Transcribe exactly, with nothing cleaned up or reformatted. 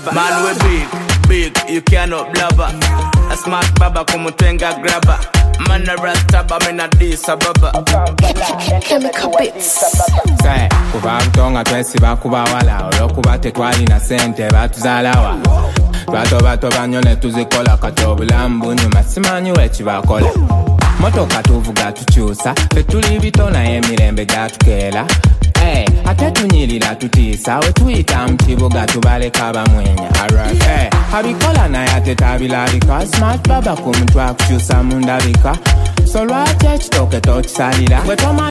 grabber. Man we big, big, you cannot blubber. A smart baba como twenga grabber. Man a rasta ba me na this a baba. Chemical bits. Say, kuba kutonga twesi bakuba wala. Olokuba tetwali na sente batuzalawa. Bato bato banyone tuzikola katobulambu nyuma simanyi wechi bakola. Motoka tuvuga tuchusa, fetuli bitona emirembe gatukela. Hey, ate tunyirira tutisa, we tuita mchibuga tubaleka bamwenya. Alright, hey, habikola na yate tabilalika, smart baba kumtwa kuchusa mundabika. So lwa chech toke tochisalira.